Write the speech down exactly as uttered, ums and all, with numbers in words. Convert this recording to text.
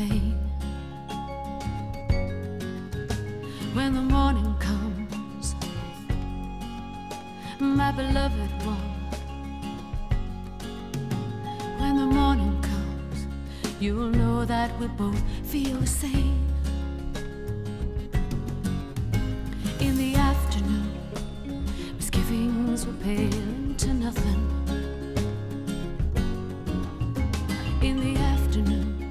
plain. When the morning comes, my beloved one, when the morning comes, you'll know that we both feel the same.